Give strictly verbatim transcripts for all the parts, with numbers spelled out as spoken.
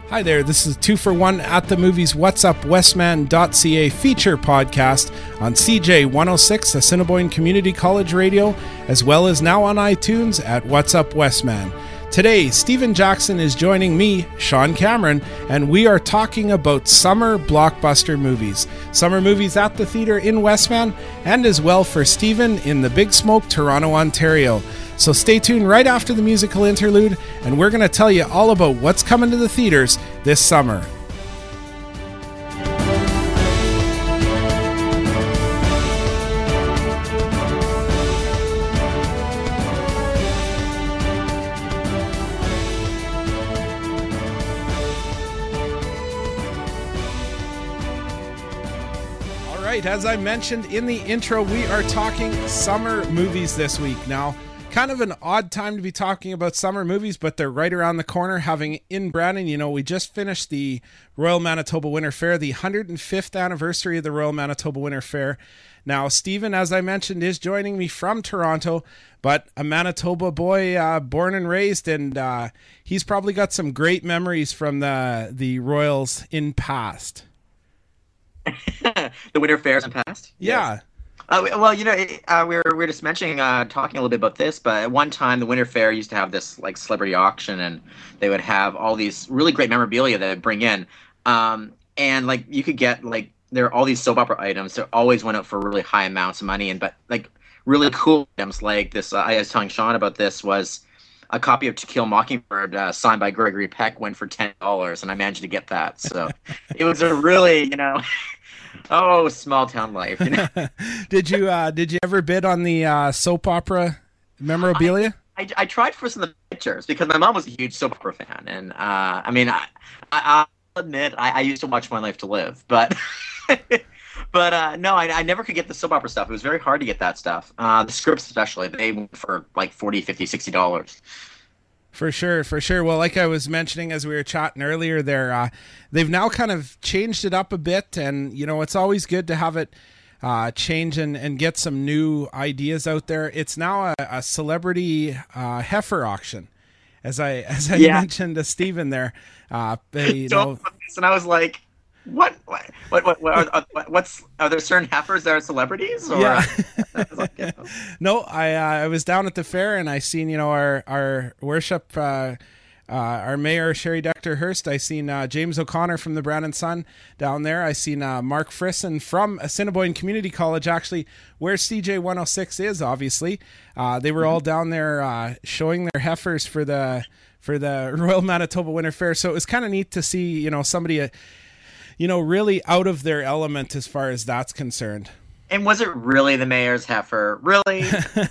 Hi there, this is two for one at the movies what's up westman dot c a feature podcast on C J one oh six Assiniboine Community College Radio, as well as now on iTunes at What's Up Westman. Today, Stephen Jackson is joining me, Sean Cameron, and we are talking about summer blockbuster movies. Summer movies at the theater in Westman, and as well for Stephen in the Big Smoke, Toronto, Ontario. So stay tuned right after the musical interlude, and we're going to tell you all about what's coming to the theaters this summer. All right, as I mentioned in the intro, we are talking summer movies this week. Now, kind of an odd time to be talking about summer movies, but they're right around the corner. Having in Brandon, you know, we just finished the Royal Manitoba Winter Fair, the one hundred fifth anniversary of the Royal Manitoba Winter Fair. Now, Stephen, as I mentioned, is joining me from Toronto, but a Manitoba boy, uh, born and raised, and uh, he's probably got some great memories from the the Royals in past. The Winter Fairs in past? Yeah. Yes. Uh, well, you know, uh, we were we were just mentioning, uh, talking a little bit about this, but at one time the Winter Fair used to have this like celebrity auction, and they would have all these really great memorabilia that they'd bring in, um, and like you could get like there are all these soap opera items that always went out for really high amounts of money, and but like really cool items like this. Uh, I was telling Sean about this was a copy of To Kill a Mockingbird uh, signed by Gregory Peck went for ten dollars, and I managed to get that. So it was a really, you know. Oh, small town life. You know? Did you uh, did you ever bid on the uh, soap opera memorabilia? I, I, I tried for some of the pictures because my mom was a huge soap opera fan, and uh, I mean, I, I, I'll admit I, I used to watch My Life to Live, but but uh, no, I, I never could get the soap opera stuff. It was very hard to get that stuff. Uh, the scripts, especially, they went for like forty, fifty, sixty dollars. For sure, for sure. Well, like I was mentioning as we were chatting earlier there, uh, they've now kind of changed it up a bit, and, you know, it's always good to have it uh, change and, and get some new ideas out there. It's now a, a celebrity uh, heifer auction, as I as I Yeah. mentioned to Stephen there. Uh, they, you know, And I was like, what? What? What? What? what are, uh, what's? Are there certain heifers that are celebrities? Or? Yeah. I was like, yeah. No, I uh, I was down at the fair and I seen, you know, our our worship, uh, uh, our mayor Sherry Dector Hurst. I seen uh, James O'Connor from the Brandon Sun down there. I seen uh, Mark Frisson from Assiniboine Community College, actually where C J one oh six is. Obviously, uh, they were all down there uh, showing their heifers for the for the Royal Manitoba Winter Fair. So it was kind of neat to see, you know, somebody, uh, you know, really out of their element as far as that's concerned. And was it really the mayor's heifer? Really?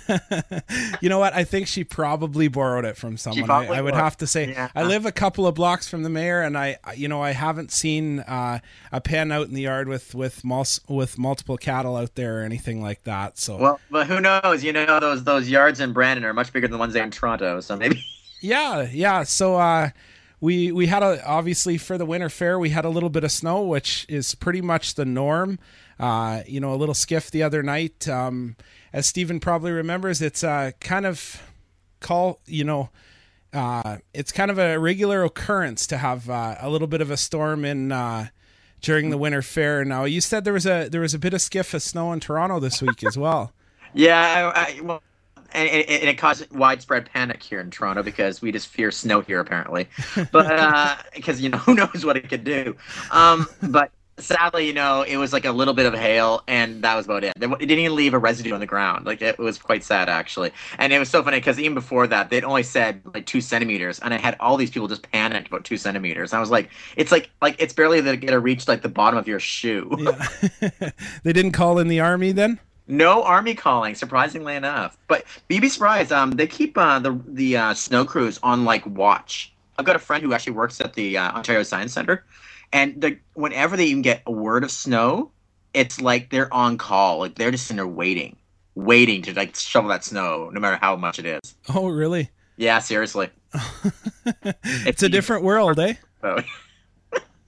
You know what? I think she probably borrowed it from someone. I, I would have to say. Yeah. I live a couple of blocks from the mayor, and I, you know, I haven't seen uh, a pen out in the yard with with mul- with multiple cattle out there or anything like that. So Well, but who knows? You know, those those yards in Brandon are much bigger than the ones in Toronto. So maybe. yeah, yeah. So uh, we we had a obviously for the winter fair we had a little bit of snow, which is pretty much the norm. Uh, you know, a little skiff the other night. Um, as Stephen probably remembers, it's uh, kind of call, you know, uh, it's kind of a regular occurrence to have uh, a little bit of a storm in uh, during the winter fair. Now, you said there was a there was a bit of skiff of snow in Toronto this week as well. Yeah, I, I, well, and, and and it caused widespread panic here in Toronto because we just fear snow here apparently, but because uh, you know who knows what it could do, um, but. Sadly, you know, it was like a little bit of hail, and that was about it. It didn't even leave a residue on the ground. Like, it was quite sad, actually. And it was so funny, because even before that, they'd only said, like, two centimeters, and I had all these people just panicked about two centimeters. And I was like, it's like, like it's barely going to reach, like, the bottom of your shoe. Yeah. They didn't call in the army then? No army calling, surprisingly enough. But you'd be surprised. Um, they keep uh, the, the uh, snow crews on, like, watch. I've got a friend who actually works at the uh, Ontario Science Centre. And the, whenever they even get a word of snow, it's like they're on call. Like, they're just in there waiting, waiting to, like, shovel that snow, no matter how much it is. Oh, really? Yeah, seriously. It's, it's a different world, eh? Oh.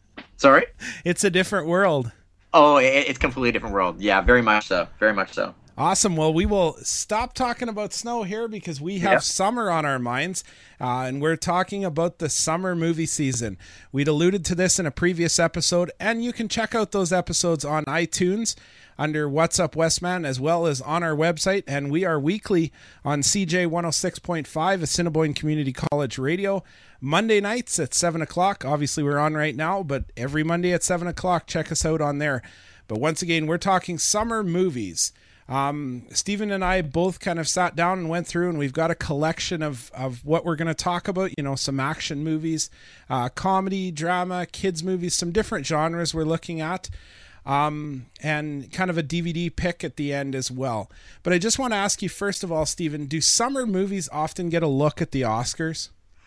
Sorry? It's a different world. Oh, it, it's a completely different world. Yeah, very much so. Very much so. Awesome. Well, we will stop talking about snow here because we have yep. summer on our minds, uh, and we're talking about the summer movie season. We'd alluded to this in a previous episode, and you can check out those episodes on iTunes under What's Up Westman, as well as on our website. And we are weekly on C J one oh six point five, Assiniboine Community College Radio, Monday nights at seven o'clock. Obviously, we're on right now, but every Monday at seven o'clock, check us out on there. But once again, we're talking summer movies. Um, Stephen and I both kind of sat down and went through, and we've got a collection of, of what we're going to talk about, you know, some action movies, uh, comedy, drama, kids movies, some different genres we're looking at, um, and kind of a D V D pick at the end as well. But I just want to ask you, first of all, Stephen, do summer movies often get a look at the Oscars?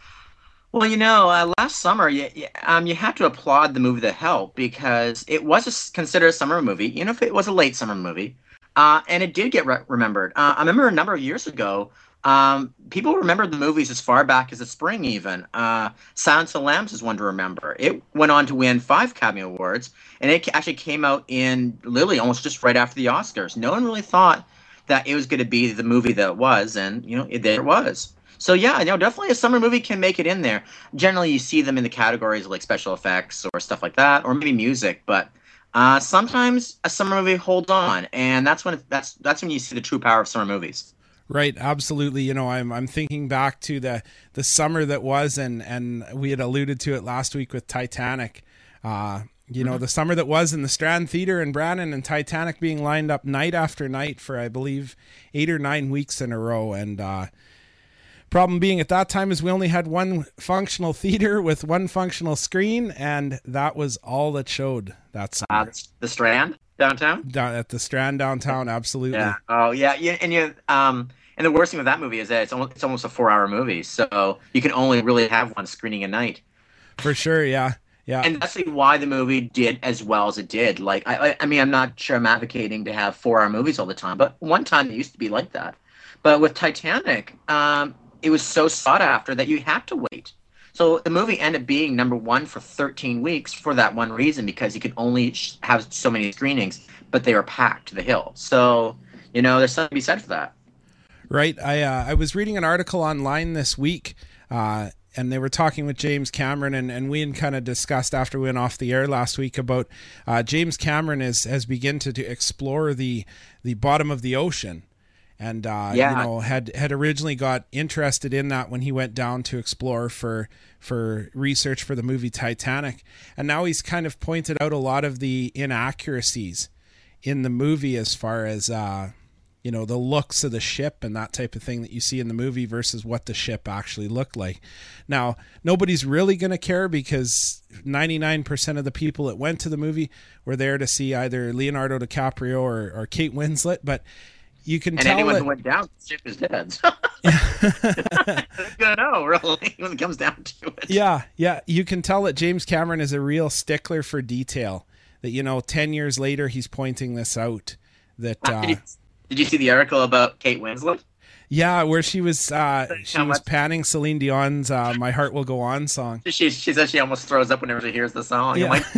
Well, you know, uh, last summer, you, you, um, you have to applaud the movie The Help because it was a, considered a summer movie, even if it was a late summer movie. Uh, and it did get re- remembered. Uh, I remember a number of years ago, um, people remembered the movies as far back as the spring even. Uh, Silence of the Lambs is one to remember. It went on to win five Academy Awards, and it actually came out in literally almost just right after the Oscars. No one really thought that it was going to be the movie that it was, and, you know, it, there it was. So, yeah, you know, definitely a summer movie can make it in there. Generally, you see them in the categories of, like, special effects or stuff like that, or maybe music, but... Uh, sometimes a summer movie holds on, and that's when that's that's when you see the true power of summer movies. Right, absolutely. You know, I'm I'm thinking back to the the summer that was, and and we had alluded to it last week with Titanic. Uh, you know, mm-hmm. the summer that was in the Strand Theatre in Brandon, and Titanic being lined up night after night for, I believe, eight or nine weeks in a row, and. Uh, Problem being at that time is we only had one functional theater with one functional screen, and that was all that showed that summer. Uh, the Strand downtown? Down at the Strand downtown, absolutely. Yeah. Oh, yeah. yeah. And you, um, and the worst thing with that movie is that it's almost it's almost a four-hour movie, so you can only really have one screening a night. For sure, yeah, yeah. And that's why the movie did as well as it did. Like, I, I mean, I'm not sure I'm advocating to have four-hour movies all the time, but one time it used to be like that. But with Titanic, um. it was so sought after that you had to wait. So the movie ended up being number one for thirteen weeks for that one reason, because you could only have so many screenings, but they were packed to the hill. So, you know, there's something to be said for that. Right. I uh, I was reading an article online this week, uh, and they were talking with James Cameron, and, and we had kind of discussed after we went off the air last week about uh, James Cameron is, has begun to, to explore the the bottom of the ocean. And, uh, yeah. you know, had, had originally got interested in that when he went down to explore for, for research for the movie Titanic. And now he's kind of pointed out a lot of the inaccuracies in the movie as far as, uh, you know, the looks of the ship and that type of thing that you see in the movie versus what the ship actually looked like. Now, nobody's really going to care because ninety-nine percent of the people that went to the movie were there to see either Leonardo DiCaprio or, or Kate Winslet, but you can and tell anyone it, who went down, the ship is dead. So. They're gonna know, really, when it comes down to it. Yeah, yeah. You can tell that James Cameron is a real stickler for detail. That, you know, ten years later, he's pointing this out. That uh, did, you, did you see the article about Kate Winslet? Yeah, where she was uh, she was panning Celine Dion's uh, "My Heart Will Go On" song. She she says she almost throws up whenever she hears the song. Yeah, like,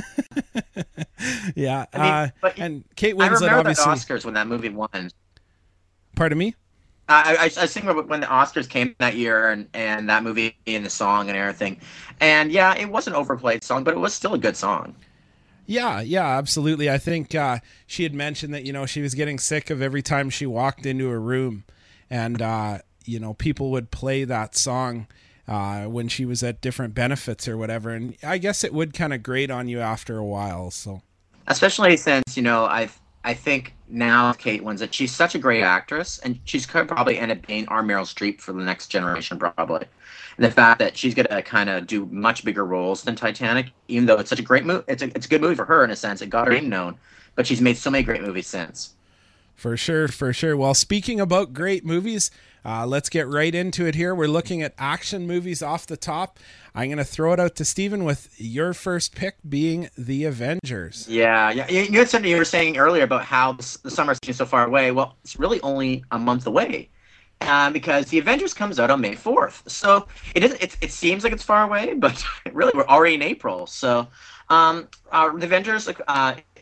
yeah. I mean, uh, but and Kate Winslet I remember obviously. the Oscars when that movie won. Pardon me? I, I, I was thinking about when the Oscars came that year, and, and that movie and the song and everything. And yeah, it was an overplayed song, but it was still a good song. Yeah, yeah, absolutely. I think uh, she had mentioned that, you know, she was getting sick of every time she walked into a room and, uh, you know, people would play that song uh, when she was at different benefits or whatever. And I guess it would kind of grate on you after a while. So, especially since, you know, I've, I think now Kate Winslet, she's such a great actress, and she's could probably end up being our Meryl Streep for the next generation, probably. And the fact that she's going to kind of do much bigger roles than Titanic, even though it's such a great movie, it's a, it's a good movie for her in a sense. It got her name known, but she's made so many great movies since. For sure, for sure. Well, speaking about great movies, uh, let's get right into it here. We're looking at action movies off the top. I'm going to throw it out to Stephen with your first pick being The Avengers. Yeah, yeah. You had something you were saying earlier about how the summer seems so far away. Well, it's really only a month away uh, because The Avengers comes out on May fourth. So it is. It, it seems like it's far away, but really we're already in April. So um, uh, The Avengers, uh,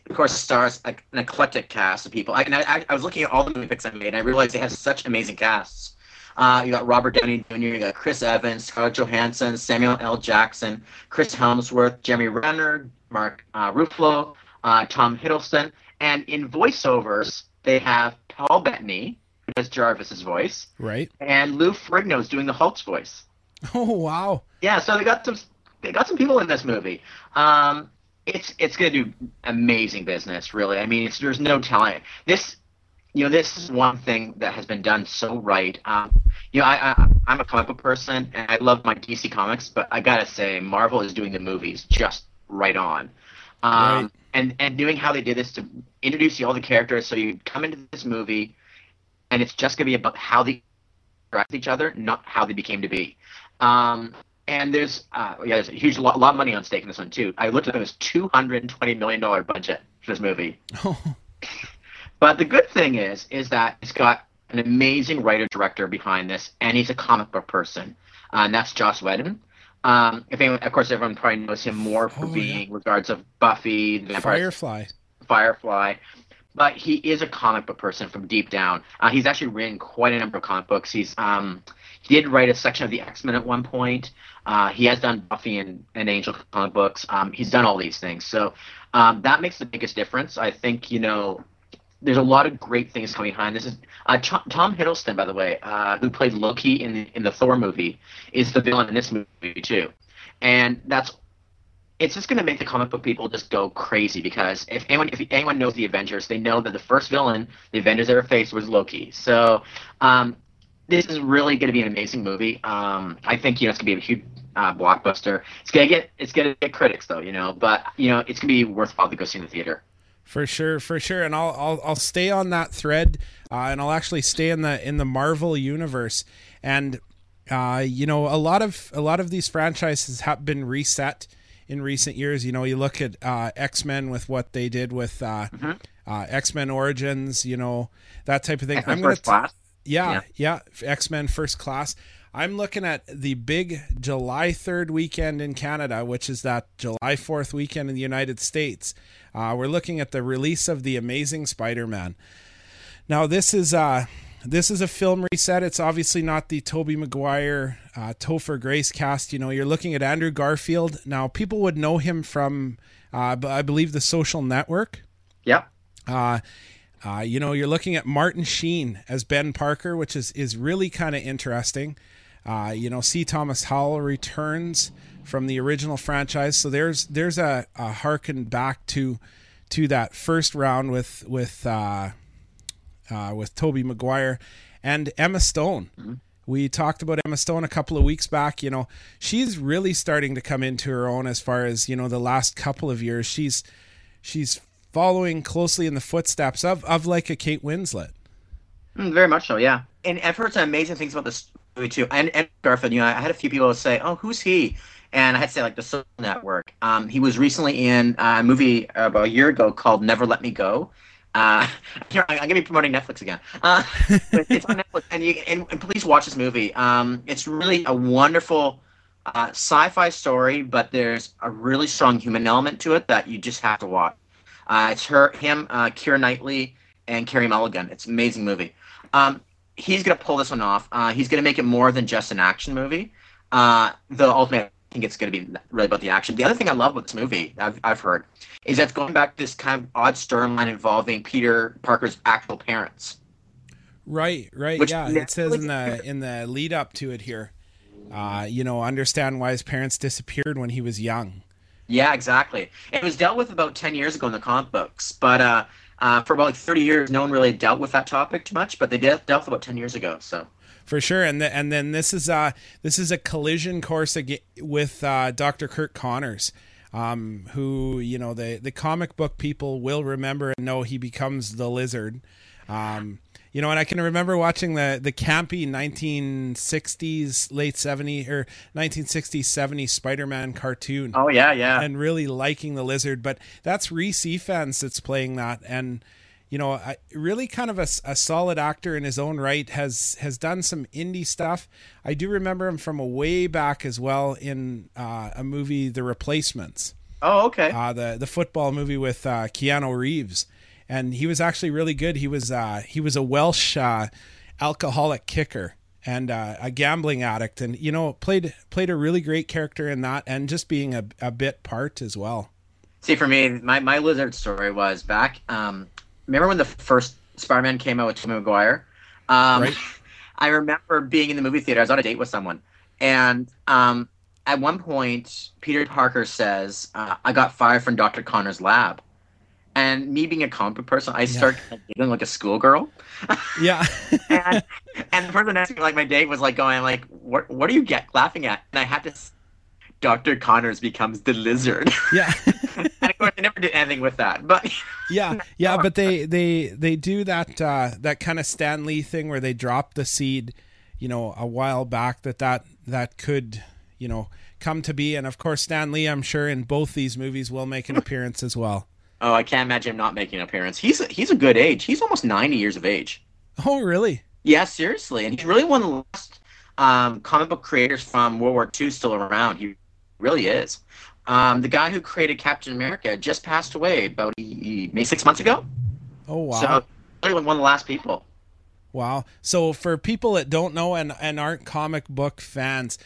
of course, stars like an eclectic cast of people. I, and I, I was looking at all the movie picks I made, and I realized they have such amazing casts. Uh, you got Robert Downey Junior, you got Chris Evans, Scarlett Johansson, Samuel L. Jackson, Chris Helmsworth, Jeremy Renner, Mark uh, Ruffalo, uh, Tom Hiddleston, and in voiceovers they have Paul Bettany, who does Jarvis's voice, right, and Lou Ferrigno's doing the Hulk's voice. Oh wow! Yeah, so they got some they got some people in this movie. Um, it's it's going to do amazing business, really. I mean, it's, there's no telling this. You know, this is one thing that has been done so right. Um, you know, I, I I'm a comic book person, and I love my D C comics, but I gotta say, Marvel is doing the movies just right on. Um, right. And and doing how they did this to introduce you all the characters, so you come into this movie, and it's just gonna be about how they interact with each other, not how they became to be. Um, and there's uh, yeah, there's a huge lot, lot of money on stake in this one too. I looked at it, it was two hundred twenty million dollar budget for this movie. But the good thing is, is that it's got an amazing writer-director behind this, and he's a comic book person, uh, and that's Joss Whedon. Um, if anyone, of course, everyone probably knows him more for oh, being yeah. regards of Buffy, the Firefly, Firefly. But he is a comic book person from deep down. Uh, he's actually written quite a number of comic books. He's um, he did write a section of the X-Men at one point. Uh, he has done Buffy and, and Angel comic books. Um, he's done all these things, so um, that makes the biggest difference. I think you know. There's a lot of great things coming behind. This is uh, Tom, Tom Hiddleston, by the way, uh, who played Loki in the, in the Thor movie, is the villain in this movie too, and that's it's just going to make the comic book people just go crazy because if anyone if anyone knows the Avengers, they know that the first villain the Avengers ever faced was Loki. So um, this is really going to be an amazing movie. Um, I think you know it's going to be a huge uh, blockbuster. It's going to get it's going to get critics though, you know, but you know it's going to be worthwhile to go see in the theater. For sure, for sure, and I'll I'll I'll stay on that thread, uh, and I'll actually stay in the in the Marvel universe, and uh, you know a lot of a lot of these franchises have been reset in recent years. You know, you look at uh, X-Men with what they did with uh, mm-hmm. uh, X-Men Origins, you know that type of thing. X-Men I'm gonna First Class. Yeah, yeah, yeah, X-Men First Class. I'm looking at the big July third weekend in Canada, which is that July fourth weekend in the United States. Uh, we're looking at the release of The Amazing Spider-Man. Now, this is uh, this is a film reset. It's obviously not the Tobey Maguire, uh, Topher Grace cast. You know, you're looking at Andrew Garfield. Now, people would know him from, uh, I believe, The Social Network. Yep. Uh, uh, you know, you're looking at Martin Sheen as Ben Parker, which is, is really kind of interesting. Uh, you know, C. Thomas Howell returns from the original franchise, so there's there's a, a harken back to to that first round with with uh, uh, with Tobey Maguire and Emma Stone. Mm-hmm. We talked about Emma Stone a couple of weeks back. You know, she's really starting to come into her own as far as you know the last couple of years. She's she's following closely in the footsteps of of like a Kate Winslet. Mm, very much so, yeah. And I've heard some amazing things about this movie too. And, and Garfield, you know, I had a few people say, "Oh, who's he?" And I had to say, like, The Social Network. Um, he was recently in a movie about a year ago called Never Let Me Go. Uh, I'm going to be promoting Netflix again. Uh, it's on Netflix, and, you, and, and please watch this movie. Um, it's really a wonderful uh, sci-fi story, but there's a really strong human element to it that you just have to watch. Uh, it's her, him, uh, Keira Knightley, and Carey Mulligan. It's an amazing movie. Um, he's going to pull this one off. Uh, he's going to make it more than just an action movie. Uh, the ultimate, I think it's going to be really about the action. The other thing I love about this movie, I've, I've heard, is that it's going back to this kind of odd storyline involving Peter Parker's actual parents. Right, right, Which yeah. It says in the in the lead up to it here, uh, you know, understand why his parents disappeared when he was young. Yeah, exactly. It was dealt with about ten years ago in the comic books, but uh, uh, for about like thirty years, no one really dealt with that topic too much. But they did, dealt with it about ten years ago. So for sure, and the, and then this is uh this is a collision course with uh, Doctor Kirk Connors, um, who you know the the comic book people will remember and know he becomes the Lizard. Um, You know, and I can remember watching the the campy nineteen sixties, late seventies, or nineteen sixties, seventies Spider-Man cartoon. Oh, yeah, yeah. And really liking the Lizard. But that's Rhys Ifans that's playing that. And, you know, I, really kind of a, a solid actor in his own right, has has done some indie stuff. I do remember him from a way back as well in uh, a movie, The Replacements. Oh, okay. Uh, the the football movie with uh, Keanu Reeves, and he was actually really good. He was uh, he was a Welsh uh, alcoholic kicker and uh, a gambling addict, and you know played played a really great character in that, and just being a, a bit part as well. See, for me, my, my Lizard story was back. Um, remember when the first Spider-Man came out with Tobey Maguire? Um, Right. I remember being in the movie theater. I was on a date with someone, and um, at one point, Peter Parker says, uh, "I got fired from Doctor Connor's lab." And me being a comic book person, I start yeah. giggling like a schoolgirl. Yeah. and and the person next to me, like my date, was like going like, "What what are you get laughing at?" And I had to. Doctor Connors becomes the Lizard. Yeah. And of course, they never did anything with that. But yeah, yeah, but they they they do that uh, that kind of Stan Lee thing where they drop the seed, you know, a while back that that that could, you know, come to be. And of course, Stan Lee, I'm sure, in both these movies will make an appearance as well. Oh, I can't imagine him not making an appearance. He's a, he's a good age. He's almost ninety years of age. Oh, really? Yeah, seriously. And he's really one of the last um, comic book creators from World War Two still around. He really is. Um, the guy who created Captain America just passed away about maybe six months ago. Oh, wow. So, really one of the last people. Wow. So, for people that don't know and, and aren't comic book fans,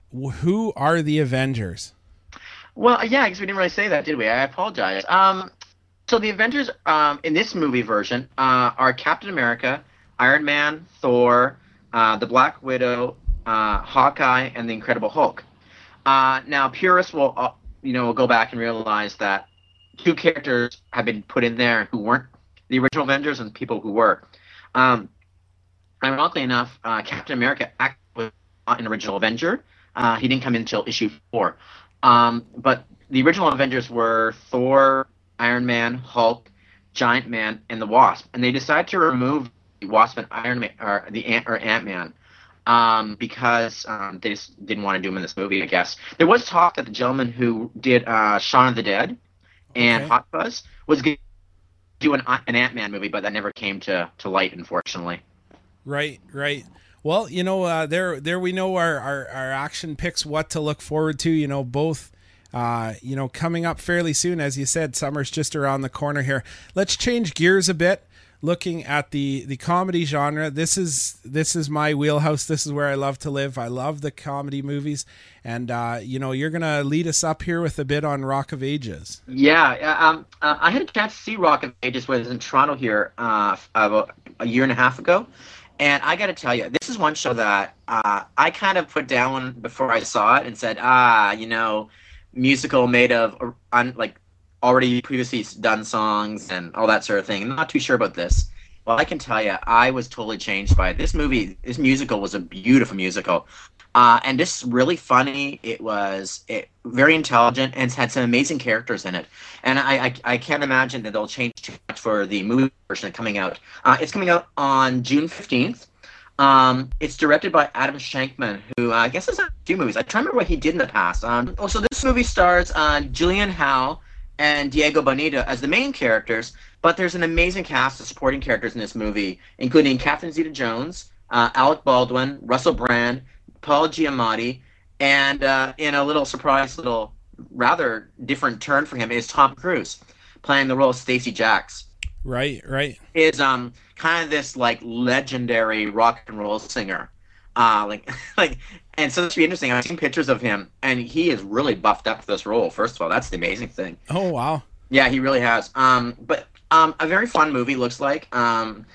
who are the Avengers? Well, yeah, because we didn't really say that, did we? I apologize. Um, so, the Avengers um, in this movie version uh, are Captain America, Iron Man, Thor, uh, the Black Widow, uh, Hawkeye, and the Incredible Hulk. Uh, now, purists will, uh, you know, will go back and realize that two characters have been put in there who weren't the original Avengers and people who were. Um, ironically enough, uh, Captain America actually was not an original Avenger. Uh, he didn't come in until issue four. Um, but the original Avengers were Thor, Iron Man, Hulk, Giant Man, and the Wasp. And they decided to remove the Wasp and Iron Man, or the Ant or Ant-Man. Um, because um, they just didn't want to do him in this movie, I guess. There was talk that the gentleman who did uh, Shaun of the Dead and okay. Hot Fuzz was going to do an, an Ant-Man movie, but that never came to, to light, unfortunately. Right, right. Well, you know, uh, there there we know our, our, our action picks, what to look forward to, you know, both, uh, you know, coming up fairly soon. As you said, summer's just around the corner here. Let's change gears a bit. Looking at the, the comedy genre, this is this is my wheelhouse. This is where I love to live. I love the comedy movies, and uh, you know you're gonna lead us up here with a bit on Rock of Ages. Yeah, um, uh, I had a chance to see Rock of Ages when I was in Toronto here uh, about a year and a half ago, and I got to tell you, this is one show that uh, I kind of put down before I saw it and said, ah, you know, musical made of un, like. already previously done songs and all that sort of thing. I'm not too sure about this. Well, I can tell you, I was totally changed by it. This movie, this musical was a beautiful musical. Uh, and just really funny. It was it, very intelligent and it's had some amazing characters in it. And I, I, I can't imagine that they'll change too much for the movie version coming out. Uh, it's coming out on June fifteenth. Um, it's directed by Adam Shankman, who uh, I guess has a few movies. I try to remember what he did in the past. Um, oh, so this movie stars uh, Julian Howe and Diego Boneta as the main characters, but there's an amazing cast of supporting characters in this movie, including Catherine Zeta-Jones, uh, Alec Baldwin, Russell Brand, Paul Giamatti, and uh, in a little surprise, little rather different turn for him is Tom Cruise, playing the role of Stacey Jacks. Right, right. Is um kind of this like legendary rock and roll singer, uh like like. And so it's really interesting. I've seen pictures of him, and he is really buffed up for this role. First of all, that's the amazing thing. Oh, wow. Yeah, he really has. Um, but um, a very fun movie, looks like. Um,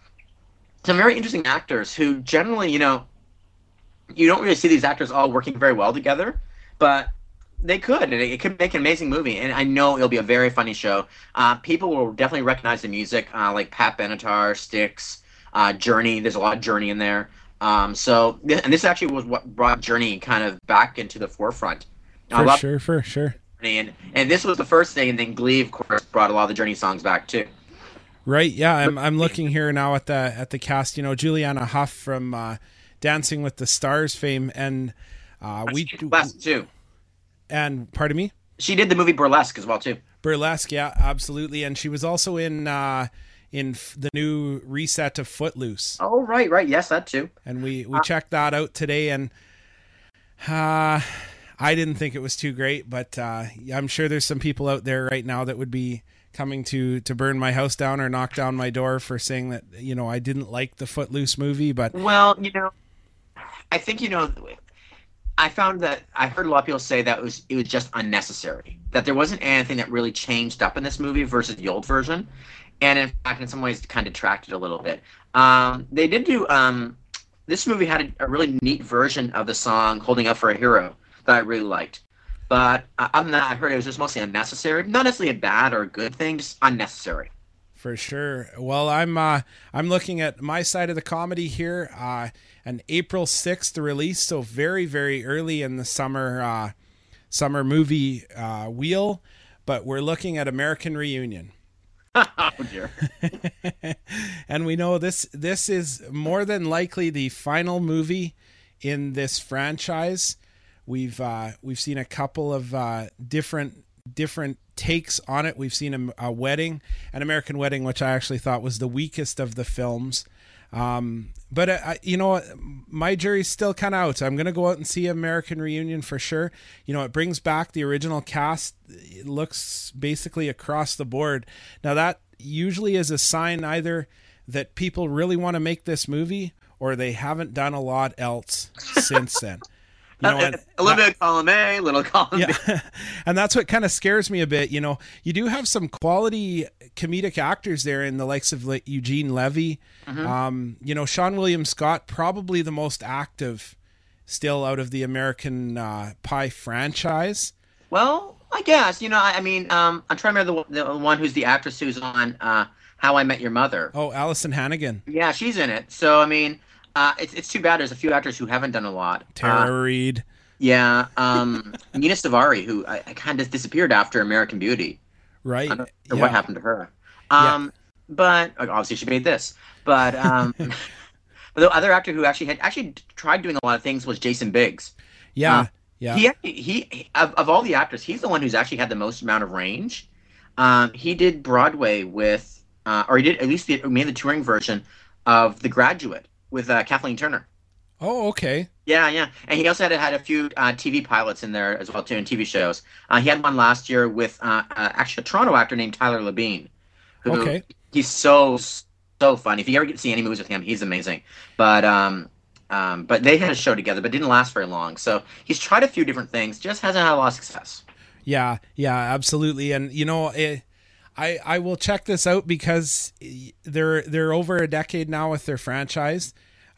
some very interesting actors who generally, you know, you don't really see these actors all working very well together, but they could. And it, it could make an amazing movie. And I know it'll be a very funny show. Uh, people will definitely recognize the music, uh, like Pat Benatar, Styx, uh, Journey. There's a lot of Journey in there. Um, so, and this actually was what brought Journey kind of back into the forefront. For sure, for sure. And, and this was the first thing, and then Glee, of course, brought a lot of the Journey songs back too. Right, yeah, I'm I'm looking here now at the at the cast. You know, Juliana Hough from uh, Dancing with the Stars fame, and uh, we Burlesque too. And pardon me, she did the movie Burlesque as well too. Burlesque, yeah, absolutely, and she was also in. Uh, in the new reset of Footloose. Oh, right, right. Yes, that too. And we, we uh, checked that out today, and uh, I didn't think it was too great, but uh, I'm sure there's some people out there right now that would be coming to to burn my house down or knock down my door for saying that, you know, I didn't like the Footloose movie. But Well, you know, I think, you know, I found that I heard a lot of people say that it was it was just unnecessary. That there wasn't anything that really changed up in this movie versus the old version, and in fact, in some ways, it kind of detracted a little bit. Um, they did do um, this movie had a, a really neat version of the song "Holding Up for a Hero" that I really liked. But uh, other than that, I heard it was just mostly unnecessary. Not necessarily a bad or a good thing, just unnecessary. For sure. Well, I'm uh, I'm looking at my side of the comedy here. Uh, an April sixth release, so very very early in the summer uh, summer movie uh, wheel. But we're looking at American Reunion. Oh dear. And we know this this is more than likely the final movie in this franchise. We've uh, we've seen a couple of uh, different different takes on it. We've seen a, a wedding, an American Wedding, which I actually thought was the weakest of the films. Um, but uh, you know, my jury's still kind of out. I'm going to go out and see American Reunion for sure. You know, it brings back the original cast. It looks basically across the board. Now that usually is a sign either that people really want to make this movie or they haven't done a lot else since then. You know, and a little that, bit of column A, a little column yeah. B. And that's what kind of scares me a bit. You know, you do have some quality comedic actors there in the likes of like Eugene Levy. Mm-hmm. Um, you know, Sean William Scott, probably the most active still out of the American uh, Pie franchise. Well, I guess, you know, I, I mean, um, I'm trying to remember the, the one who's the actress who's on uh, How I Met Your Mother. Oh, Allison Hannigan. Yeah, she's in it. So, I mean, Uh, it's it's too bad. There's a few actors who haven't done a lot. Tara uh, Reid. Yeah. Um, Nina Stavari, who I, I kind of disappeared after American Beauty. Right. I don't know yeah. what happened to her. Um, yeah. But obviously she made this. But um, but the other actor who actually had actually tried doing a lot of things was Jason Biggs. Yeah. Uh, yeah. He actually, he of, of all the actors, he's the one who's actually had the most amount of range. Um, he did Broadway with, uh, or he did at least the, made the touring version of The Graduate with uh, Kathleen Turner. Oh, okay. Yeah, yeah. And he also had had a few uh, T V pilots in there as well, too, and T V shows. Uh, he had one last year with uh, uh, actually a Toronto actor named Tyler Labine. Who, okay. He's so, so funny. If you ever get to see any movies with him, he's amazing. But um, um, but they had a show together, but didn't last very long. So he's tried a few different things, just hasn't had a lot of success. Yeah, yeah, absolutely. And, you know, it, I, I will check this out because they're they're over a decade now with their franchise.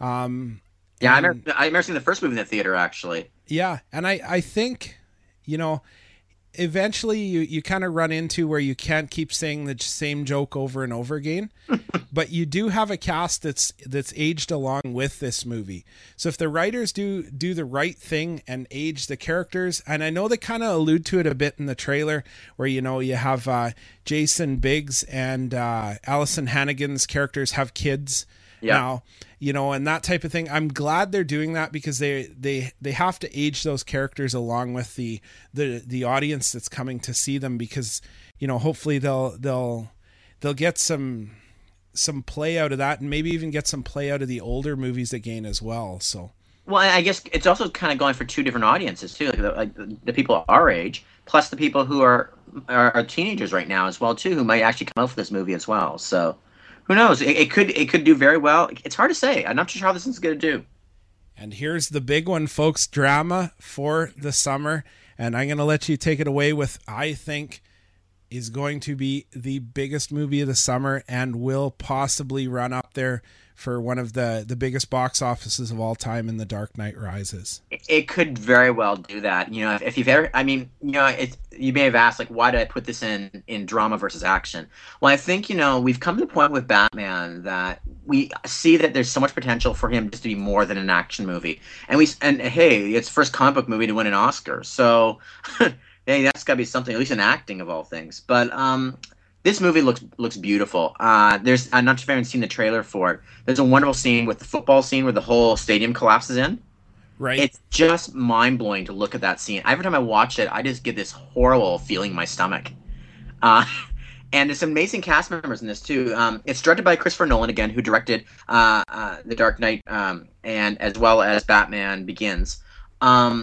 Um, yeah, and, I remember, I remember seeing the first movie in the theater, actually. Yeah, and I, I think, you know, eventually you, you kind of run into where you can't keep saying the same joke over and over again. But you do have a cast that's that's aged along with this movie. So if the writers do do the right thing and age the characters, and I know they kind of allude to it a bit in the trailer, where you know you have uh, Jason Biggs and uh, Allison Hannigan's characters have kids yeah. now, you know, and that type of thing. I'm glad they're doing that because they they they have to age those characters along with the the the audience that's coming to see them, because you know hopefully they'll they'll they'll get some. some play out of that, and maybe even get some play out of the older movies again as well. So, well, I guess it's also kind of going for two different audiences too, like the, like the people our age, plus the people who are, are are teenagers right now as well too, who might actually come out for this movie as well. So, who knows? It, it could it could do very well. It's hard to say. I'm not sure how this is going to do. And here's the big one, folks: drama for the summer, and I'm going to let you take it away with, I think, is going to be the biggest movie of the summer and will possibly run up there for one of the, the biggest box offices of all time in The Dark Knight Rises. It could very well do that. You know, if, if you've ever, I mean, you know, it, you may have asked, like, why did I put this in, in drama versus action? Well, I think, you know, we've come to the point with Batman that we see that there's so much potential for him just to be more than an action movie. And we, and hey, it's the first comic book movie to win an Oscar. So, hey, that's got to be something, at least in acting of all things. But um, this movie looks looks beautiful. Uh, there's I'm not sure if anyone's seen the trailer for it. There's a wonderful scene with the football scene where the whole stadium collapses in. Right. It's just mind blowing to look at that scene. Every time I watch it, I just get this horrible feeling in my stomach. Uh, and there's some amazing cast members in this too. Um, it's directed by Christopher Nolan again, who directed uh, uh, The Dark Knight um, and as well as Batman Begins. Um,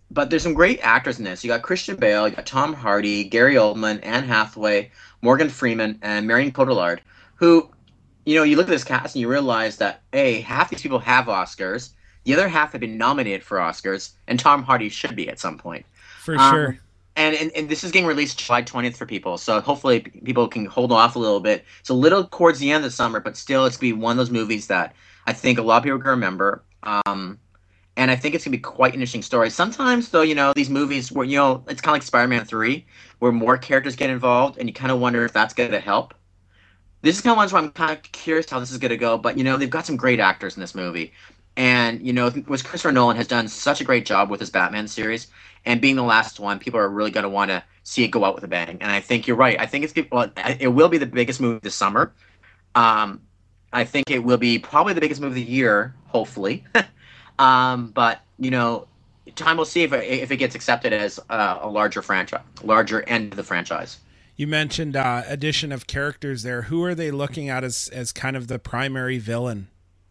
but there's some great actors in this. You got Christian Bale, you got Tom Hardy, Gary Oldman, Anne Hathaway, Morgan Freeman, and Marion Cotillard, who, you know, you look at this cast and you realize that, A, half these people have Oscars, the other half have been nominated for Oscars, and Tom Hardy should be at some point. For Um, sure. and, and, and this is getting released July twentieth for people, so hopefully p- people can hold off a little bit. It's a little towards the end of the summer, but still, it's going to be one of those movies that I think a lot of people can remember. Um, and I think it's going to be quite an interesting story. Sometimes, though, you know, these movies where, you know, it's kind of like Spider-Man three, where more characters get involved, and you kind of wonder if that's going to help. This is kind of one where I'm kind of curious how this is going to go, but, you know, they've got some great actors in this movie. And, you know, was Christopher Nolan has done such a great job with his Batman series, and being the last one, people are really going to want to see it go out with a bang. And I think you're right. I think it's well, it will be the biggest movie this summer. Um, I think it will be probably the biggest movie of the year, hopefully. um, but you know, time will see if it, if it gets accepted as uh, a larger franchise, larger end of the franchise. You mentioned uh, addition of characters there. Who are they looking at as as kind of the primary villain?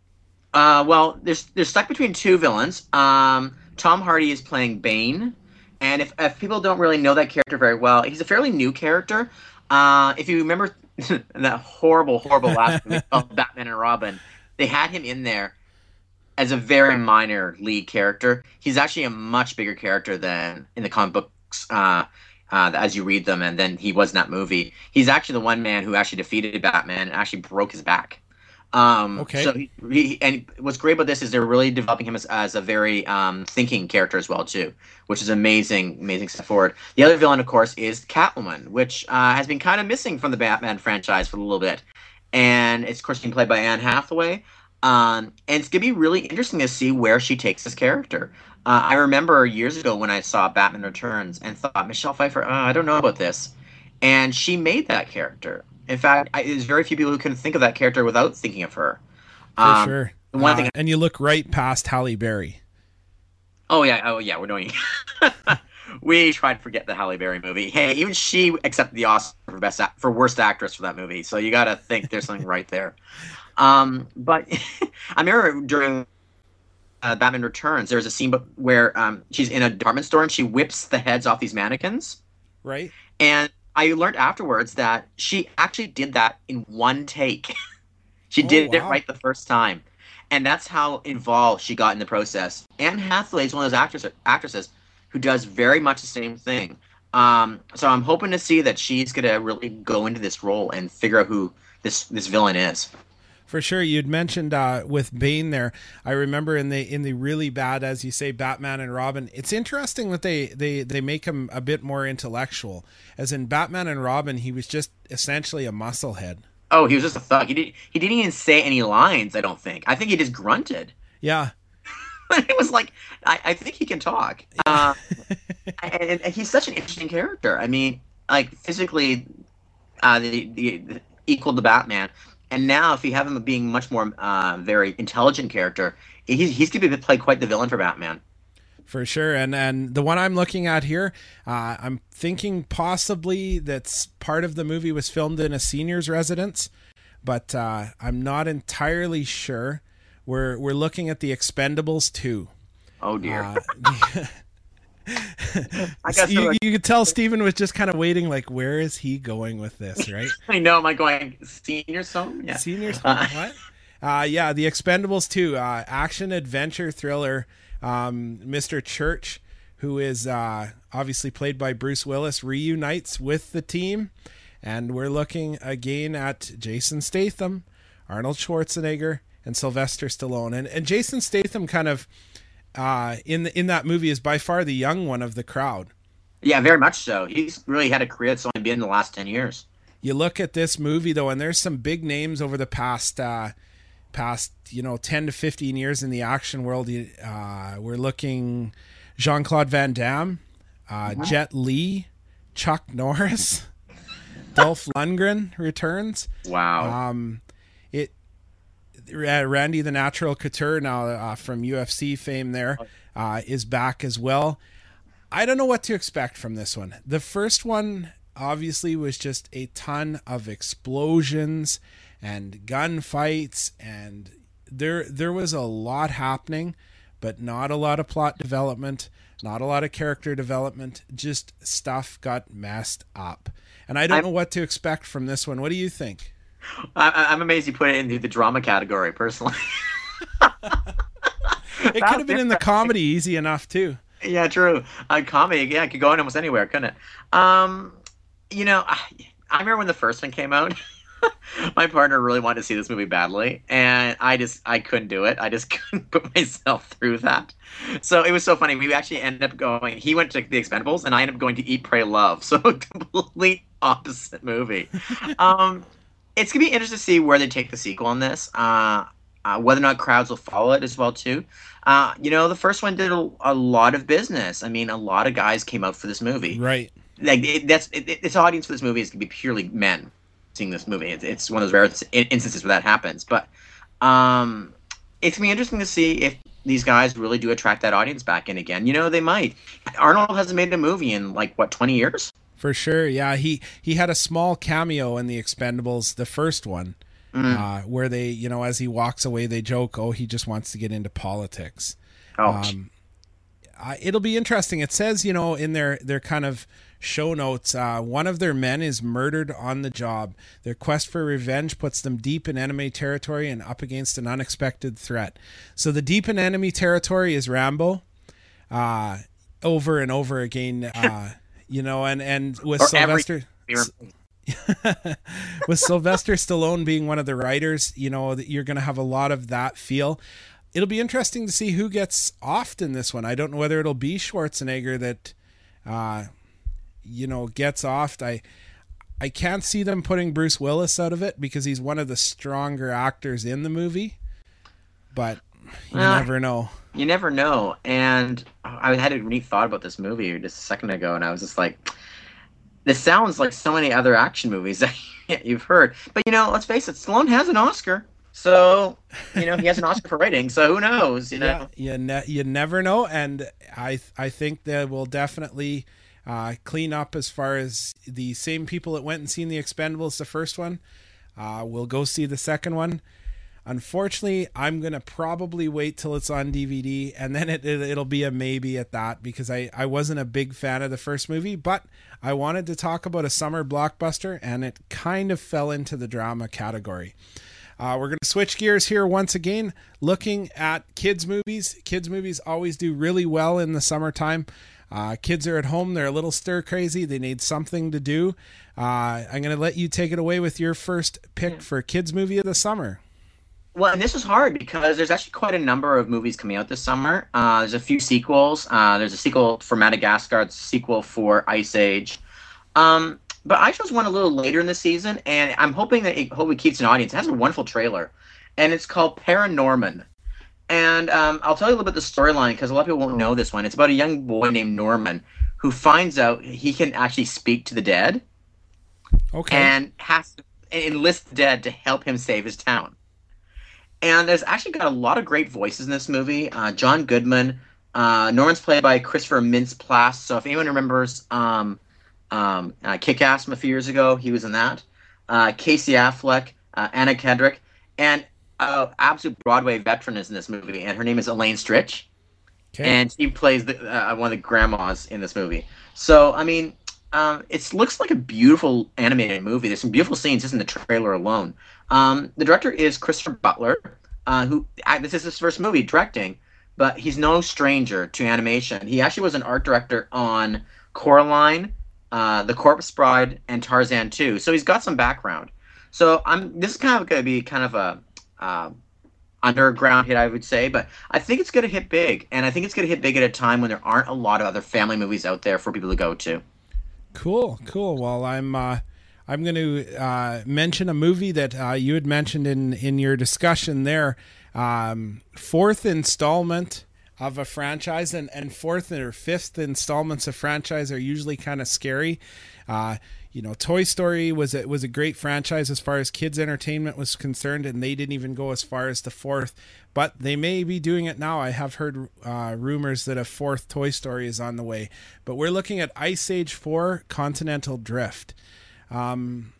Uh, well, there's they're stuck between two villains. Um, Tom Hardy is playing Bane, and if, if people don't really know that character very well, he's a fairly new character. Uh, if you remember that horrible, horrible last movie of Batman and Robin, they had him in there as a very minor lead character. He's actually a much bigger character than in the comic books uh, uh, as you read them, and then he was in that movie. He's actually the one man who actually defeated Batman and actually broke his back. Um, Okay. So he, he and what's great about this is they're really developing him as, as a very um, thinking character as well too, which is amazing, amazing step forward. The other villain, of course, is Catwoman, which uh, has been kind of missing from the Batman franchise for a little bit, and it's of course being played by Anne Hathaway. Um, and it's gonna be really interesting to see where she takes this character. Uh, I remember years ago when I saw Batman Returns and thought Michelle Pfeiffer, uh, I don't know about this, and she made that character. In fact, I, there's very few people who can think of that character without thinking of her. For Um, sure. the one Uh, thing. and you look right past Halle Berry. Oh yeah, oh yeah, we're doing. We tried to forget the Halle Berry movie. Hey, even she accepted the Oscar for best ac- for worst actress for that movie. So you got to think there's something right there. Um, but I remember during uh, Batman Returns, there's a scene bu- where um, she's in a department store and she whips the heads off these mannequins. Right? And I learned afterwards that she actually did that in one take. She Oh, did it wow. right the first time. And that's how involved she got in the process. Anne Hathaway is one of those actors, actresses who does very much the same thing. Um, so I'm hoping to see that she's going to really go into this role and figure out who this, this villain is. For sure. You'd mentioned uh, with Bane there. I remember in the in the really bad, as you say, Batman and Robin. It's interesting that they they they make him a bit more intellectual. As in Batman and Robin, he was just essentially a musclehead. Oh, he was just a thug. He, did, he didn't even say any lines, I don't think. I think he just grunted. Yeah. It was like, I, I think he can talk. Uh, and, and he's such an interesting character. I mean, like physically, uh, the, the, the equal to Batman. And now, if you have him being much more uh, very intelligent character, he's he's going to play quite the villain for Batman. For sure. And and the one I'm looking at here, uh, I'm thinking possibly that's part of the movie was filmed in a senior's residence, but uh, I'm not entirely sure. We're we're looking at the Expendables two. Oh dear! Uh, I guess you, like, you could tell Steven was just kind of waiting, like, where is he going with this, right? I know. Am I going senior song? Yeah. Seniors, Uh, what? Uh, yeah, the Expendables two, uh, action adventure thriller. Um, Mister Church, who is uh, obviously played by Bruce Willis, reunites with the team, and we're looking again at Jason Statham, Arnold Schwarzenegger, and Sylvester Stallone. And and Jason Statham kind of uh, in the, in that movie is by far the young one of the crowd. Yeah, very much so. He's really had a career that's only been in the last ten years. You look at this movie though, and there's some big names over the past uh, past you know ten to fifteen years in the action world. Uh, we're looking Jean-Claude Van Damme, uh, Mhm. Jet Li, Chuck Norris, Dolph Lundgren returns. Wow. Um, it uh, Randy the Natural Couture, now uh, from U F C fame, there uh, is back as well. I don't know what to expect from this one. The first one obviously was just a ton of explosions and gunfights, and there there was a lot happening. but not a lot of plot development, not a lot of character development. Just stuff got messed up. And I don't I'm, know what to expect from this one. What do you think? I, I'm amazed you put it in the, the drama category, personally. It could have been in the comedy easy enough, too. Yeah, true. Uh, comedy, yeah, it could go in almost anywhere, couldn't it? Um, you know, I, I remember when the first one came out. My partner really wanted to see this movie badly, and I just I couldn't do it. I just couldn't put myself through that. So it was so funny. We actually ended up going. He went to The Expendables, and I ended up going to Eat, Pray, Love. So complete opposite movie. um, it's gonna be interesting to see where they take the sequel on this. Uh, uh, whether or not crowds will follow it as well too. Uh, you know, the first one did a, a lot of business. I mean, a lot of guys came out for this movie. Right. Like it, that's it, its audience for this movie is gonna be purely men seeing this movie. It's, it's one of those rare instances where that happens. But um, it's gonna be interesting to see if these guys really do attract that audience back in again. You know, they might. Arnold hasn't made a movie in like what twenty years. For sure, yeah. He he had a small cameo in The Expendables, the first one. Mm-hmm. Uh, where they, you know, as he walks away, they joke, oh, he just wants to get into politics. Oh. Um, I, it'll be interesting. It says, you know, in their, their kind of show notes, uh, one of their men is murdered on the job. Their quest for revenge puts them deep in enemy territory and up against an unexpected threat. So the deep in enemy territory is Rambo, uh, over and over again, uh, you know, and, and with or Sylvester... Every- with Sylvester Stallone being one of the writers, you know, that you're going to have a lot of that feel. It'll be interesting to see who gets offed in this one. I don't know whether it'll be Schwarzenegger that, uh, you know, gets offed. I, I can't see them putting Bruce Willis out of it because he's one of the stronger actors in the movie, but you uh, never know. You never know. And I had a neat thought about this movie just a second ago, and I was just like, this sounds like so many other action movies that you've heard. But, you know, let's face it, Stallone has an Oscar. So, you know, he has an Oscar for writing. So who knows, you know? Yeah, you, ne- you never know. And I I think that will definitely uh, clean up as far as the same people that went and seen The Expendables, the first one, uh, will go see the second one. Unfortunately, I'm going to probably wait till it's on D V D, and then it, it, it'll be a maybe at that, because I, I wasn't a big fan of the first movie, but I wanted to talk about a summer blockbuster, and it kind of fell into the drama category. Uh, we're going to switch gears here once again, looking at kids' movies. Kids' movies always do really well in the summertime. Uh, kids are at home. They're a little stir crazy. They need something to do. Uh, I'm going to let you take it away with your first pick for kids' movie of the summer. Well, and this is hard because there's actually quite a number of movies coming out this summer. Uh, there's a few sequels. Uh, there's a sequel for Madagascar, a sequel for Ice Age. Um, but I chose one a little later in the season, and I'm hoping that it hopefully keeps an audience. It has a wonderful trailer, and it's called Paranorman. And um, I'll tell you a little bit the storyline because a lot of people won't know this one. It's about a young boy named Norman who finds out he can actually speak to the dead. Okay. And has to enlist the dead to help him save his town. And there's actually got a lot of great voices in this movie. Uh, John Goodman. Uh, Norman's played by Christopher Mintz-Plasse. So if anyone remembers um, um, uh, Kick-Ass from a few years ago, he was in that. Uh, Casey Affleck, uh, Anna Kendrick, and uh, absolute Broadway veteran is in this movie, and her name is Elaine Stritch. Okay. And she plays the, uh, one of the grandmas in this movie. So, I mean, um, it looks like a beautiful animated movie. There's some beautiful scenes just in the trailer alone. Um, the director is Christopher Butler, uh, who uh, this is his first movie directing, but he's no stranger to animation. He actually was an art director on Coraline, uh, The Corpse Bride, and Tarzan two. So he's got some background. So I'm this is kind of going to be kind of a uh, underground hit, I would say, but I think it's going to hit big, and I think it's going to hit big at a time when there aren't a lot of other family movies out there for people to go to. Cool, cool. Well, I'm. Uh... I'm going to uh, mention a movie that uh, you had mentioned in, in your discussion there. Um, fourth installment of a franchise, and, and fourth or fifth installments of franchise are usually kind of scary. Uh, you know, Toy Story was a, was a great franchise as far as kids' entertainment was concerned, and they didn't even go as far as the fourth. But they may be doing it now. I have heard uh, rumors that a fourth Toy Story is on the way. But we're looking at Ice Age four Continental Drift. Um,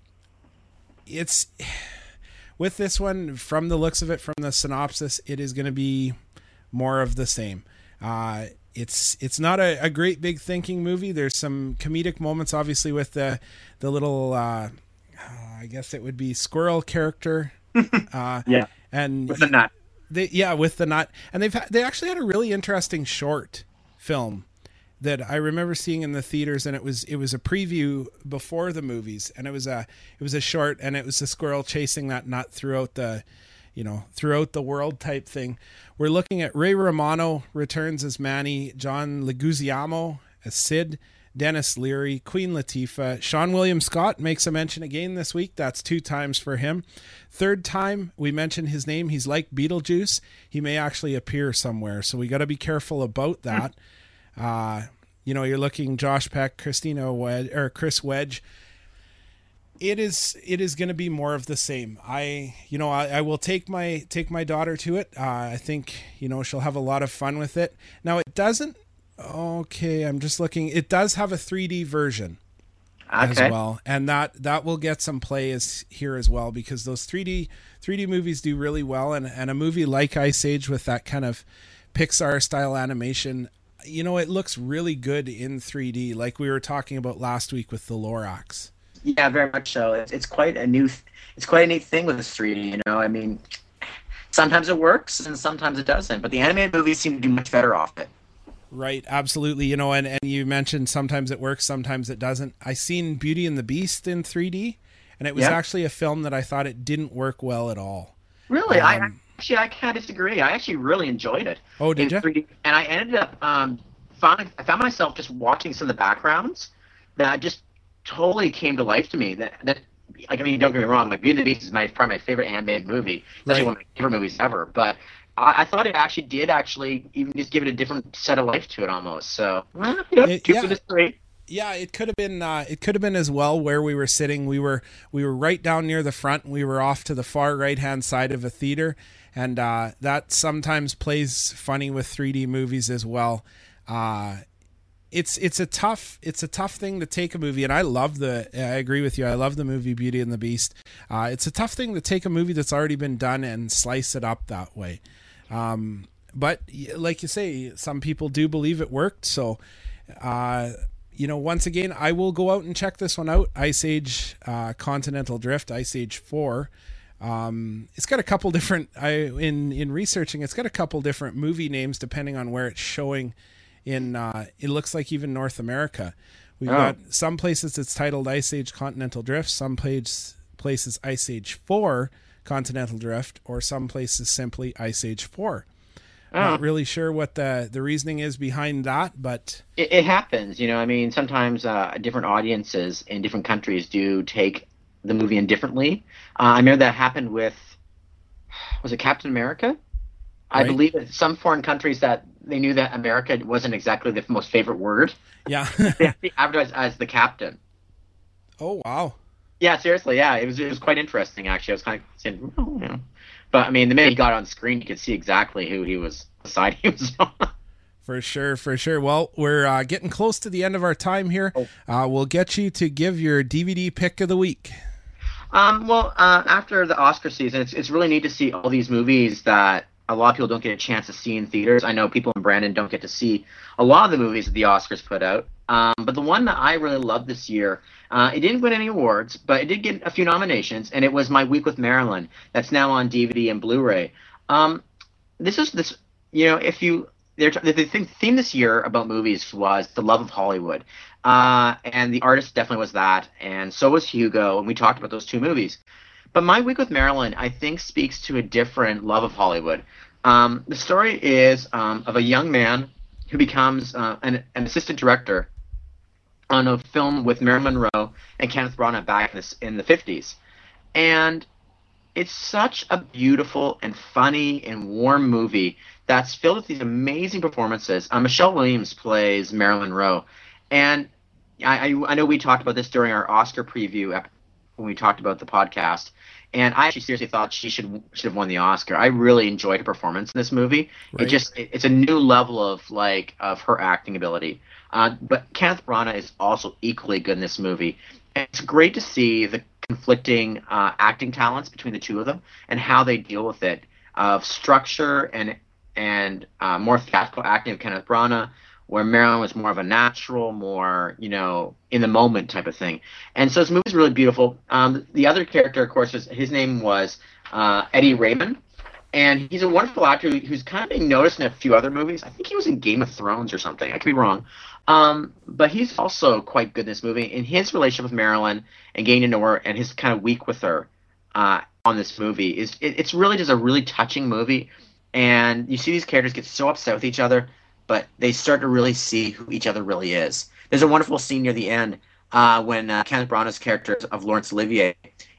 it's with this one, from the looks of it, from the synopsis, it is going to be more of the same. Uh, it's it's not a, a great big thinking movie. There's some comedic moments, obviously, with the the little uh, I guess it would be squirrel character. Uh, yeah, and with the nut. They, yeah, with the nut, and they've had, they actually had a really interesting short film that I remember seeing in the theaters, and it was it was a preview before the movies, and it was a it was a short, and it was a squirrel chasing that nut throughout the, you know, throughout the world type thing. We're looking at Ray Romano returns as Manny, John Leguizamo as Sid, Dennis Leary, Queen Latifah, Sean William Scott makes a mention again this week. That's two times for him. Third time we mention his name. He's like Beetlejuice. He may actually appear somewhere, so we got to be careful about that. Uh, you know, you're looking Josh Peck, Christina Wedge, or Chris Wedge. It is it is going to be more of the same. I you know I, I will take my take my daughter to it. Uh, I think you know she'll have a lot of fun with it. Now it doesn't. Okay, I'm just looking. It does have a three D version okay. as well, and that that will get some play as here as well, because those three D three D movies do really well, and and a movie like Ice Age with that kind of Pixar style animation, you know, it looks really good in three D, like we were talking about last week with the Lorax. Yeah, very much so. It's, it's quite a new, it's quite a neat thing with this three D. You know, I mean, sometimes it works and sometimes it doesn't. But the animated movies seem to do much better off it. Right, absolutely. You know, and, and you mentioned sometimes it works, sometimes it doesn't. I seen Beauty and the Beast in three D, and it was yeah. actually a film that I thought it didn't work well at all. Really, um, I actually I can't disagree. I actually really enjoyed it. Oh, did you? three D, and I ended up um, found I found myself just watching some of the backgrounds that just totally came to life to me. That that like I mean, don't get me wrong, like Beauty and the Beast is my probably my favorite animated movie. It's actually right. one of my favorite movies ever. But I, I thought it actually did actually even just give it a different set of life to it almost. So well, yeah, it, two yeah. for this three. Yeah, it could have been. Uh, it could have been as well where we were sitting. We were we were right down near the front. We were off to the far right hand side of a theater, and uh, that sometimes plays funny with three D movies as well. Uh, it's it's a tough it's a tough thing to take a movie, and I love the. I agree with you. I love the movie Beauty and the Beast. Uh, it's a tough thing to take a movie that's already been done and slice it up that way. Um, but like you say, some people do believe it worked. So. Uh, You know, once again, I will go out and check this one out. Ice Age uh, Continental Drift, Ice Age four. Um, it's got a couple different, I in, in researching, it's got a couple different movie names depending on where it's showing in, uh, it looks like even North America. We've oh. got some places it's titled Ice Age Continental Drift, some place, places Ice Age four Continental Drift, or some places simply Ice Age four. Oh. Not really sure what the, the reasoning is behind that, but... It, it happens, you know, I mean, sometimes uh, different audiences in different countries do take the movie indifferently. Uh, I remember that happened with, was it Captain America? I Right. believe in some foreign countries that they knew that America wasn't exactly the most favorite word. Yeah. They actually advertised as the captain. Oh, wow. Yeah, seriously, yeah, it was it was quite interesting, actually. I was kind of saying, oh, yeah. But, I mean, the minute he got on screen, you could see exactly who he was, the side he was on. For sure, for sure. Well, we're uh, getting close to the end of our time here. Oh. Uh, we'll get you to give your D V D pick of the week. Um, well, uh, after the Oscar season, it's it's really neat to see all these movies that a lot of people don't get a chance to see in theaters. I know people in Brandon don't get to see a lot of the movies that the Oscars put out. Um, but the one that I really loved this year, uh, it didn't win any awards, but it did get a few nominations, and it was My Week with Marilyn. That's now on D V D and Blu-ray. Um, this is this, you know, if you they're, the theme this year about movies was the love of Hollywood, uh, and the artist definitely was that, and so was Hugo, and we talked about those two movies. But My Week with Marilyn, I think, speaks to a different love of Hollywood. Um, the story is um, of a young man who becomes uh, an, an assistant director on a film with Marilyn Monroe and Kenneth Branagh back in the, in the fifties. And it's such a beautiful and funny and warm movie that's filled with these amazing performances. Uh, Michelle Williams plays Marilyn Monroe. And I, I, I know we talked about this during our Oscar preview ep- when we talked about the podcast. And I actually seriously thought she should should have won the Oscar. I really enjoyed her performance in this movie. Right. It just it, it's a new level of like of her acting ability. Uh, but Kenneth Branagh is also equally good in this movie. And it's great to see the conflicting uh, acting talents between the two of them and how they deal with it, of structure and and uh, more theatrical acting of Kenneth Branagh, where Marilyn was more of a natural, more, you know, in the moment type of thing. And so this movie is really beautiful. Um, the other character, of course, was, his name was uh, Eddie Raymond. And he's a wonderful actor who's kind of being noticed in a few other movies. I think he was in Game of Thrones or something. I could be wrong. Um, but he's also quite good in this movie. In his relationship with Marilyn and getting to know her and his kind of week with her uh, on this movie, is it, it's really just a really touching movie. And you see these characters get so upset with each other, but they start to really see who each other really is. There's a wonderful scene near the end uh, when uh, Kenneth Branagh's character of Laurence Olivier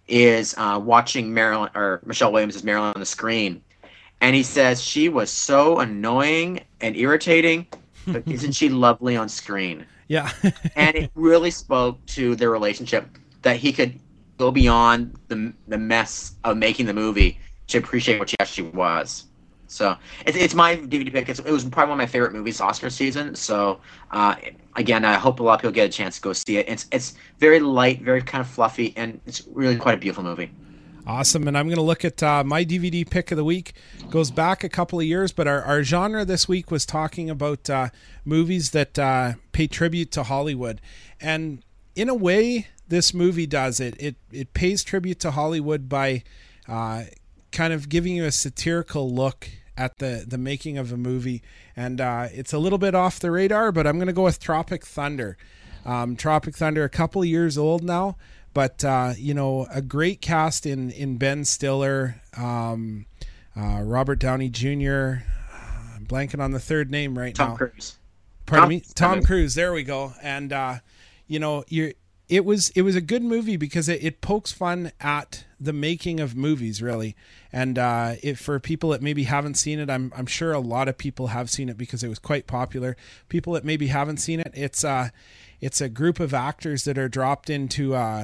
is uh, watching Marilyn or Michelle Williams as Marilyn on the screen, and he says she was so annoying and irritating, but isn't she lovely on screen? Yeah. And it really spoke to their relationship, that he could go beyond the the mess of making the movie to appreciate what she actually was. So it's it's my D V D pick. It's, it was probably one of my favorite movies Oscar season. So uh, again, I hope a lot of people get a chance to go see it. It's it's very light, very kind of fluffy, and it's really quite a beautiful movie. Awesome. And I'm going to look at uh, my D V D pick of the week. Goes back a couple of years, but our, our genre this week was talking about uh, movies that uh, pay tribute to Hollywood. And in a way, this movie does it. It, it pays tribute to Hollywood by uh, kind of giving you a satirical look at the, the making of a movie. And uh, it's a little bit off the radar, but I'm going to go with Tropic Thunder. Um, Tropic Thunder, a couple of years old now, but, uh, you know, a great cast in, in Ben Stiller, um, uh, Robert Downey Junior I'm blanking on the third name right Tom now. Tom Cruise. Pardon Tom, me? Tom Cruise. There we go. And, uh, you know, you're, It was it was a good movie because it, it pokes fun at the making of movies, really. And uh, it, for people that maybe haven't seen it, I'm I'm sure a lot of people have seen it because it was quite popular. People that maybe haven't seen it, it's uh it's a group of actors that are dropped into uh,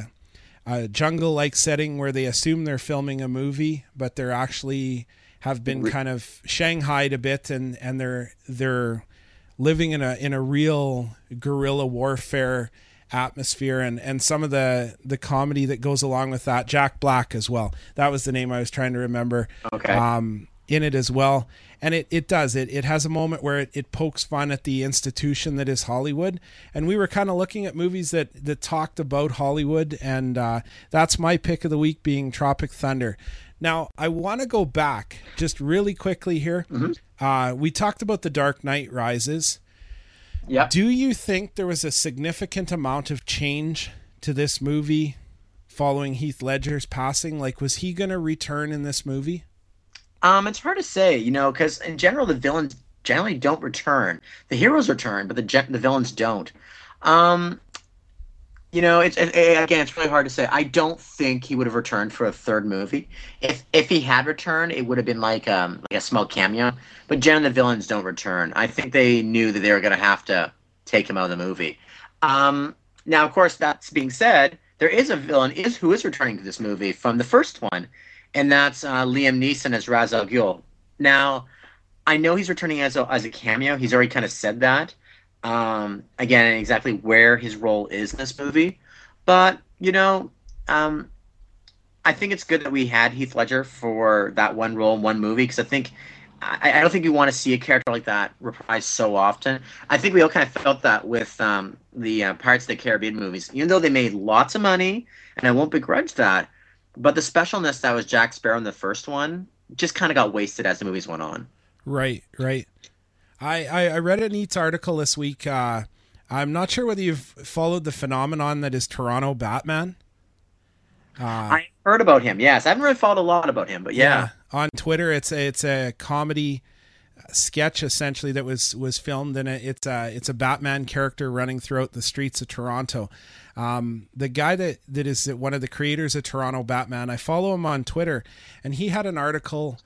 a jungle-like setting where they assume they're filming a movie, but they're actually have been kind of shanghaied a bit, and, and they're they're living in a in a real guerrilla warfare atmosphere, and and some of the the comedy that goes along with that. Jack Black as well, that was the name I was trying to remember. Okay. Um in it as well, and it it does it it has a moment where it, it pokes fun at the institution that is Hollywood, and we were kind of looking at movies that that talked about Hollywood, and uh that's my pick of the week, being Tropic Thunder. Now I want to go back just really quickly here. Mm-hmm. uh we talked about The Dark Knight Rises. Yeah. Do you think there was a significant amount of change to this movie following Heath Ledger's passing? Like, was he going to return in this movie? Um, it's hard to say, you know, because in general, the villains generally don't return. The heroes return, but the the villains don't. Um, you know, it's it, again, it's really hard to say. I don't think he would have returned for a third movie. If if he had returned, it would have been like um like a small cameo. But generally, the villains don't return. I think they knew that they were going to have to take him out of the movie. Um, now, of course, that's being said, there is a villain is who is returning to this movie from the first one, and that's uh, Liam Neeson as Ra's al Ghul. Now, I know he's returning as a, as a cameo. He's already kind of said that. Um, again, exactly where his role is in this movie. But, you know, um, I think it's good that we had Heath Ledger for that one role in one movie, because I think I, I don't think we want to see a character like that reprised so often. I think we all kind of felt that with um, the uh, Pirates of the Caribbean movies, even though they made lots of money, and I won't begrudge that. But the specialness that was Jack Sparrow in the first one just kind of got wasted as the movies went on. Right, right. I, I, I read a neat article this week. Uh, I'm not sure whether you've followed the phenomenon that is Toronto Batman. Uh, I heard about him, yes. I haven't really followed a lot about him, but yeah. yeah. On Twitter, it's a, it's a comedy sketch, essentially, that was, was filmed, and it's a, it's a Batman character running throughout the streets of Toronto. Um, the guy that, that is one of the creators of Toronto Batman, I follow him on Twitter, and he had an article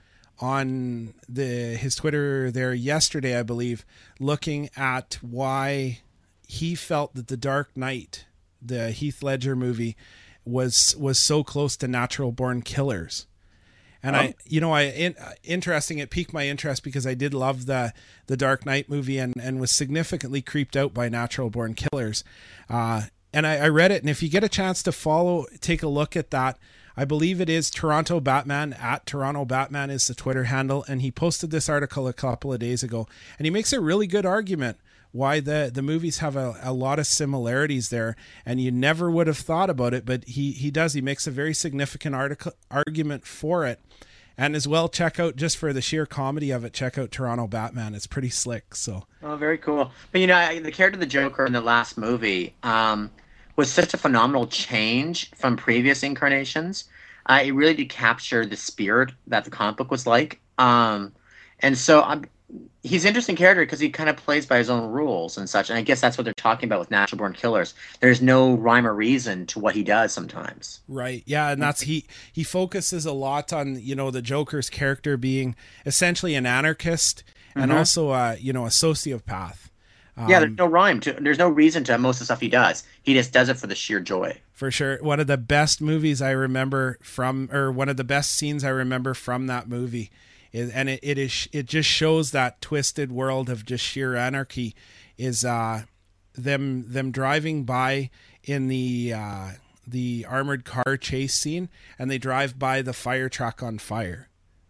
on the his Twitter there yesterday, I believe, looking at why he felt that The Dark Knight, the Heath Ledger movie, was was so close to Natural Born Killers. And oh. I, you know, I in, interesting. It piqued my interest because I did love the the Dark Knight movie, and and was significantly creeped out by Natural Born Killers. Uh, and I, I read it, and if you get a chance to follow, take a look at that. I believe it is Toronto Batman, at Toronto Batman is the Twitter handle, and he posted this article a couple of days ago, and he makes a really good argument why the, the movies have a, a lot of similarities there, and you never would have thought about it, but he, he does. He makes a very significant article argument for it. And as well, check out, just for the sheer comedy of it, check out Toronto Batman. It's pretty slick. So. Oh, very cool. But, you know, the character of the Joker in the last movie um, was such a phenomenal change from previous incarnations. Uh, it really did capture the spirit that the comic book was like. Um, and so I'm, he's an interesting character because he kind of plays by his own rules and such. And I guess that's what they're talking about with Natural Born Killers. There's no rhyme or reason to what he does sometimes. Right. Yeah. And that's, he, he focuses a lot on, you know, the Joker's character being essentially an anarchist and mm-hmm. also, uh, you know, a sociopath. Um, yeah. There's no rhyme to, there's no reason to most of the stuff he does. He just does it for the sheer joy. For sure. One of the best movies I remember from, or one of the best scenes I remember from that movie is, and it, it is, it just shows that twisted world of just sheer anarchy, is uh, them, them driving by in the, uh, the armored car chase scene, and they drive by the fire truck on fire.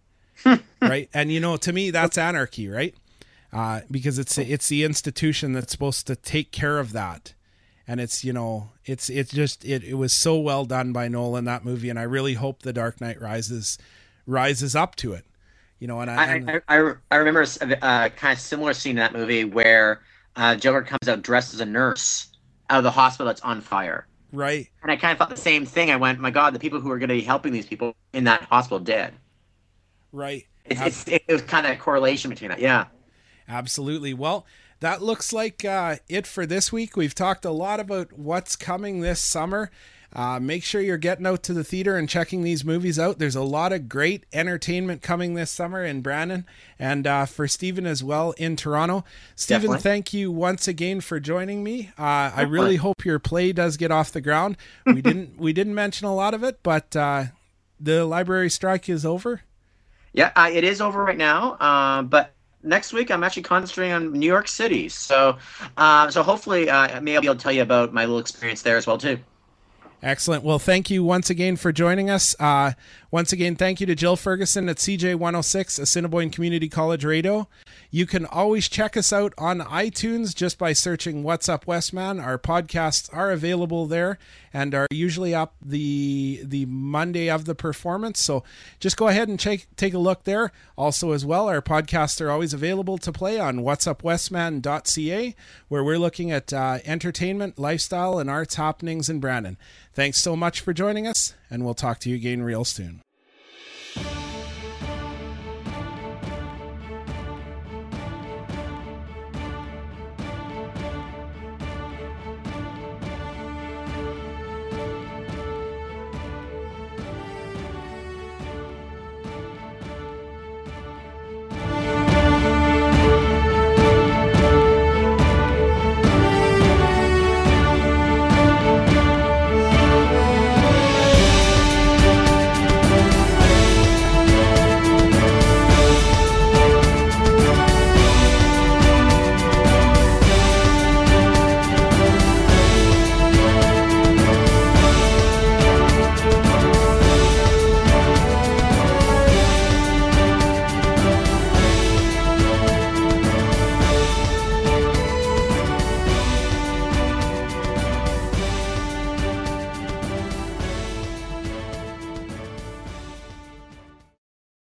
Right. And, you know, to me, that's anarchy, right? Uh, because it's, it's the institution that's supposed to take care of that. And it's, you know, it's, it's just, it, it was so well done by Nolan, that movie. And I really hope The Dark Knight Rises, rises up to it. You know, and I, and I, I, I remember a uh, kind of similar scene in that movie where uh, Joker comes out dressed as a nurse out of the hospital that's on fire. Right. And I kind of thought the same thing. I went, my God, the people who are going to be helping these people in that hospital dead. Right. It's, it's, it was kind of a correlation between that. Yeah. Absolutely. Well, that looks like uh, it for this week. We've talked a lot about what's coming this summer. Uh, make sure you're getting out to the theater and checking these movies out. There's a lot of great entertainment coming this summer in Brandon, and uh, for Stephen as well in Toronto. Stephen, Definitely. Thank you once again for joining me. Uh, I really hope your play does get off the ground. We didn't we didn't mention a lot of it, but uh, the library strike is over. Yeah, uh, it is over right now, uh, but next week I'm actually concentrating on New York City. So, uh, so hopefully uh, maybe I'll be able to tell you about my little experience there as well too. Excellent. Well, thank you once again for joining us. Uh, once again, thank you to Jill Ferguson at C J one oh six, Assiniboine Community College Radio. You can always check us out on iTunes just by searching What's Up Westman. Our podcasts are available there and are usually up the the Monday of the performance. So just go ahead and check, take a look there. Also as well, our podcasts are always available to play on whats up westman dot c a, where we're looking at uh, entertainment, lifestyle, and arts happenings in Brandon. Thanks so much for joining us, and we'll talk to you again real soon.